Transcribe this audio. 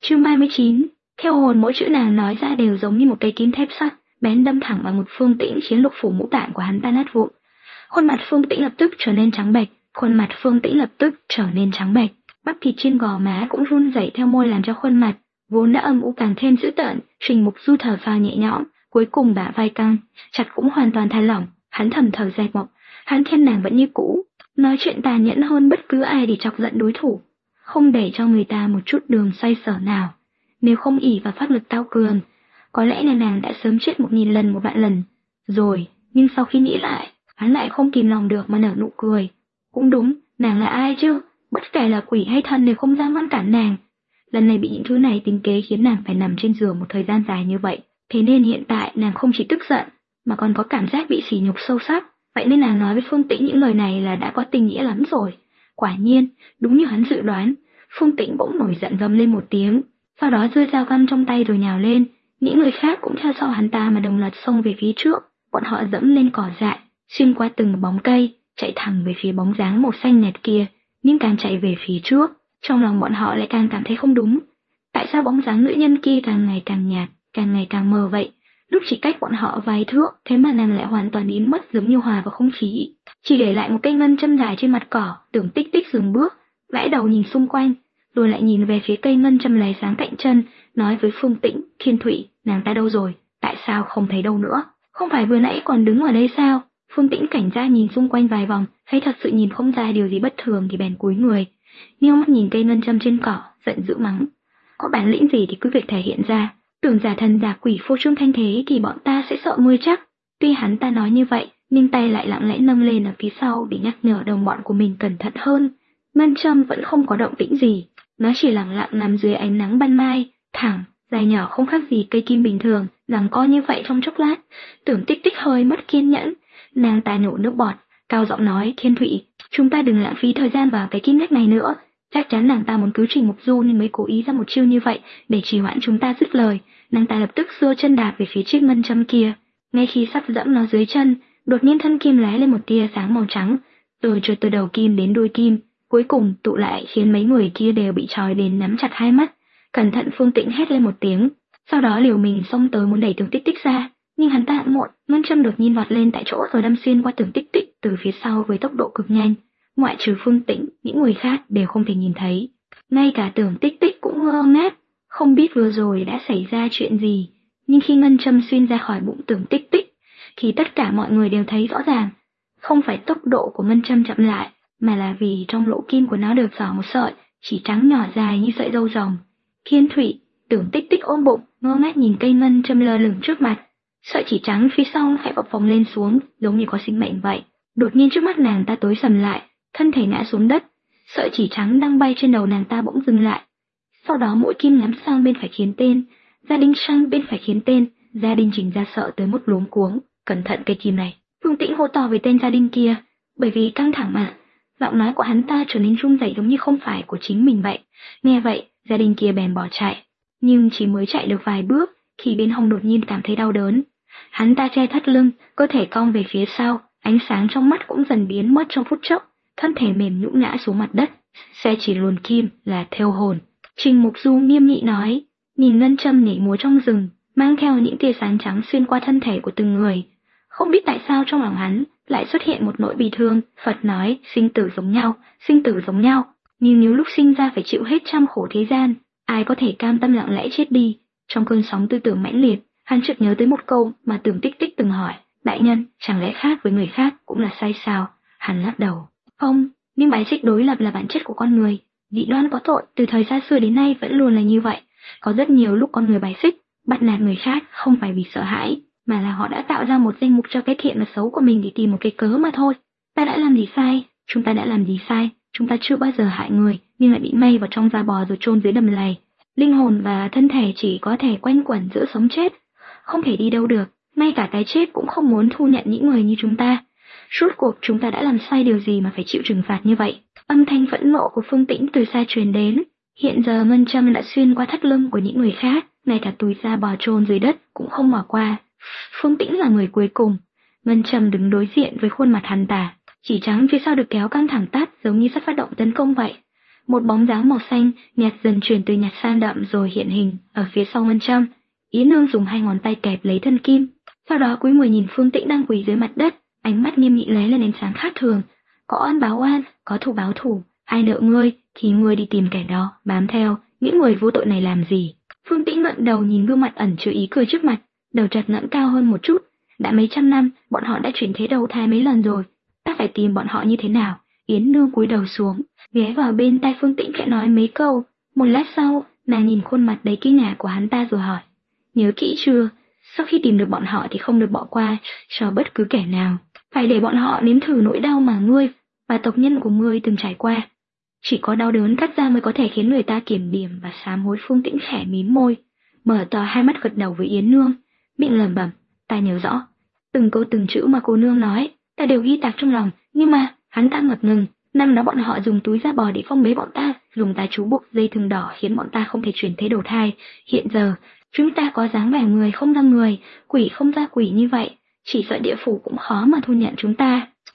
Chương 39. Theo hồn, mỗi chữ nàng nói ra đều giống như một cây kim thép sắt, bén đâm thẳng vào ngực Phương Tĩnh, khiến lục phủ ngũ tạng của hắn ta nát vụn. Khuôn mặt Phương Tĩnh lập tức trở nên trắng bệch, bắp thịt trên gò má cũng run rẩy theo môi làm cho khuôn mặt vốn đã âm u càng thêm dữ tợn. Trình Mục Du thở phào nhẹ nhõm, cuối cùng bả vai căng chặt cũng hoàn toàn thả lỏng, hắn thầm thở dài mộng, hắn khen nàng vẫn như cũ, nói chuyện tàn nhẫn hơn bất cứ ai để chọc giận đối thủ, không để cho người ta một chút đường xoay sở nào. Nếu không ỷ và pháp lực cao cường, có lẽ là nàng đã sớm chết 1000 lần 1 vạn lần rồi. Nhưng sau khi nghĩ lại, hắn lại không kìm lòng được mà nở nụ cười. Cũng đúng, nàng là ai chứ? Bất kể là quỷ hay thần đều không dám ngăn cản nàng. Lần này bị những thứ này tính kế khiến nàng phải nằm trên giường một thời gian dài như vậy. Thế nên hiện tại nàng không chỉ tức giận, mà còn có cảm giác bị sỉ nhục sâu sắc. Vậy nên nàng nói với Phương Tĩnh những lời này là đã có tình nghĩa lắm rồi. Quả nhiên, đúng như hắn dự đoán, Phương Tĩnh bỗng nổi giận gầm lên một tiếng, sau đó giơ dao găm trong tay rồi nhào lên. Những người khác cũng theo sau hắn ta mà đồng loạt xông về phía trước. Bọn họ dẫm lên cỏ dại, xuyên qua từng bóng cây, chạy thẳng về phía bóng dáng màu xanh nhạt kia. Nhưng càng chạy về phía trước, trong lòng bọn họ lại càng cảm thấy không đúng. Tại sao bóng dáng nữ nhân kia càng ngày càng nhạt, càng ngày càng mờ vậy? Lúc chỉ cách bọn họ vài thước, thế mà nàng lại hoàn toàn biến mất, giống như hòa vào không khí, chỉ để lại một cây ngân châm dài trên mặt cỏ. Tưởng Tích Tích dừng bước, gãi đầu nhìn xung quanh, rồi lại nhìn về phía cây ngân châm lóe sáng cạnh chân, nói với Phương Tĩnh, Thiên Thụy, nàng ta đâu rồi? Tại sao không thấy đâu nữa? Không phải vừa nãy còn đứng ở đây sao? Phương Tĩnh cảnh giác nhìn xung quanh vài vòng, thấy thật sự nhìn không ra điều gì bất thường thì bèn cúi người, nheo mắt nhìn cây ngân châm trên cỏ, giận dữ mắng: có bản lĩnh gì thì cứ việc thể hiện ra, tưởng giả thần giả quỷ phô trương thanh thế thì bọn ta sẽ sợ ngươi chắc. Tuy hắn ta nói như vậy, nhưng tay lại lặng lẽ nâng lên ở phía sau để nhắc nhở đồng bọn của mình cẩn thận hơn. Ngân châm vẫn không có động tĩnh gì, nó chỉ lặng lặng nằm dưới ánh nắng ban mai, thẳng, dài nhỏ không khác gì cây kim bình thường, giằng co như vậy trong chốc lát. Tưởng Tích Tích hơi mất kiên nhẫn, nàng ta nhổ nước bọt, cao giọng nói: Thiên Thụy, chúng ta đừng lãng phí thời gian vào cái kim ngách này nữa. Chắc chắn nàng ta muốn cứu Trình Mục Du nên mới cố ý ra một chiêu như vậy để trì hoãn chúng ta. Dứt lời, nàng ta lập tức giơ chân đạp về phía chiếc ngân châm kia. Ngay khi sắp dẫm nó dưới chân, đột nhiên thân kim lóe lên một tia sáng màu trắng, rồi trượt từ đầu kim đến đuôi kim, cuối cùng tụ lại khiến mấy người kia đều bị trói đến nắm chặt hai mắt. Cẩn thận! Phương Tĩnh hét lên một tiếng, sau đó liều mình xông tới muốn đẩy Tưởng Tích Tích ra, nhưng hắn ta muộn, ngân châm đột nhiên vọt lên tại chỗ rồi đâm xuyên qua Tưởng Tích Tích từ phía sau với tốc độ cực nhanh. Ngoại trừ Phương Tĩnh, những người khác đều không thể nhìn thấy. Ngay cả Tưởng Tích Tích cũng ngơ ngác, không biết vừa rồi đã xảy ra chuyện gì. Nhưng khi ngân châm xuyên ra khỏi bụng Tưởng Tích Tích, thì tất cả mọi người đều thấy rõ ràng, không phải tốc độ của ngân châm chậm lại, mà là vì trong lỗ kim của nó được xỏ một sợi chỉ trắng nhỏ dài như sợi râu rồng. Thiên Thụy! Tưởng Tích Tích ôm bụng, ngơ ngác nhìn cây ngân châm lơ lửng trước mặt. Sợi chỉ trắng phía sau khẽ bập phồng lên xuống, giống như có sinh mệnh vậy. Đột nhiên trước mắt nàng ta tối sầm lại, thân thể ngã xuống đất. Sợi chỉ trắng đang bay trên đầu nàng ta bỗng dừng lại. Sau đó mũi kim ngắm sang bên phải khiến tên, Gia Đình sang bên phải khiến tên, Gia Đình Trình ra sợ tới mức luống cuống. Cẩn thận cây kim này! Phương Tĩnh hô to với tên Gia Đình kia, bởi vì căng thẳng mà, giọng nói của hắn ta trở nên run rẩy giống như không phải của chính mình vậy. Nghe vậy, Gia Đình kia bèn bỏ chạy, nhưng chỉ mới chạy được vài bước khi bên hông đột nhiên cảm thấy đau đớn. Hắn ta che thắt lưng, cơ thể cong về phía sau, ánh sáng trong mắt cũng dần biến mất trong phút chốc, thân thể mềm nhũn ngã xuống mặt đất. Xe chỉ luồn kim là theo hồn. Trình Mục Du nghiêm nghị nói, nhìn ngân châm nhảy múa trong rừng, mang theo những tia sáng trắng xuyên qua thân thể của từng người. Không biết tại sao trong lòng hắn lại xuất hiện một nỗi bi thương. Phật nói sinh tử giống nhau, sinh tử giống nhau, nhưng nếu lúc sinh ra phải chịu hết trăm khổ thế gian, ai có thể cam tâm lặng lẽ chết đi? Trong cơn sóng tư tưởng mãnh liệt, hắn chợt nhớ tới một câu mà Tưởng Tích Tích từng hỏi: đại nhân, chẳng lẽ khác với người khác cũng là sai sao? Hắn lắc đầu: không, nhưng bài xích đối lập là bản chất của con người. Dị đoan có tội, từ thời xa xưa đến nay vẫn luôn là như vậy. Có rất nhiều lúc con người bài xích, bắt nạt người khác không phải vì sợ hãi, mà là họ đã tạo ra một danh mục cho cái thiện và xấu của mình để tìm một cái cớ mà thôi. Ta đã làm gì sai? Chúng ta đã làm gì sai? Chúng ta chưa bao giờ hại người, nhưng lại bị may vào trong da bò rồi chôn dưới đầm lầy. Linh hồn và thân thể chỉ có thể quanh quẩn giữa sống chết, không thể đi đâu được. Ngay cả cái chết cũng không muốn thu nhận những người như chúng ta. Rốt cuộc chúng ta đã làm sai điều gì mà phải chịu trừng phạt như vậy? Âm thanh phẫn nộ của Phương Tĩnh từ xa truyền đến. Hiện giờ ngân châm đã xuyên qua thắt lưng của những người khác, ngay cả túi da bò chôn dưới đất cũng không bỏ qua. Phương Tĩnh là người cuối cùng. Ngân châm đứng đối diện với khuôn mặt hắn ta, chỉ trắng phía sau được kéo căng thẳng tắt giống như sắp phát động tấn công vậy. một bóng dáng màu xanh nhạt dần chuyển từ nhạt sang đậm rồi hiện hình ở phía sau ngân châm. Yến Nương dùng hai ngón tay kẹp lấy thân kim, sau đó cúi người nhìn Phương Tĩnh đang quỳ dưới mặt đất, ánh mắt nghiêm nghị lóe lên ánh sáng khác thường. Có oan báo oan, có thù báo thù, ai nợ ngươi thì ngươi đi tìm kẻ đó, bám theo, những người vô tội này làm gì? Phương Tĩnh ngẩng đầu nhìn gương mặt ẩn chứa ý cười trước mặt, đầu chợt ngẩng cao hơn một chút. Đã mấy trăm năm, bọn họ đã chuyển thế đầu thai mấy lần rồi, ta phải tìm bọn họ như thế nào? Yến Nương cúi đầu xuống, ghé vào bên tai Phương Tĩnh khẽ nói mấy câu. Một lát sau, nàng nhìn khuôn mặt đầy kinh ngạc của hắn ta rồi hỏi: nhớ kỹ chưa? Sau khi tìm được bọn họ thì không được bỏ qua cho bất cứ kẻ nào, phải để bọn họ nếm thử nỗi đau mà ngươi và tộc nhân của ngươi từng trải qua. Chỉ có đau đớn cắt ra mới có thể khiến người ta kiểm điểm và sám hối. Phương Tĩnh khẽ mím môi, mở to hai mắt gật đầu với Yến Nương, miệng lẩm bẩm: ta nhớ rõ, từng câu từng chữ mà cô nương nói, ta đều ghi tạc trong lòng. Nhưng mà hắn ta ngập ngừng, năm đó bọn họ dùng túi da bò để phong bế bọn ta, dùng tà chú buộc dây thừng đỏ khiến bọn ta không thể chuyển thế đầu thai. Hiện giờ chúng ta có dáng vẻ người không ra người, quỷ không ra quỷ như vậy, chỉ sợ địa phủ cũng khó mà thu nhận chúng ta.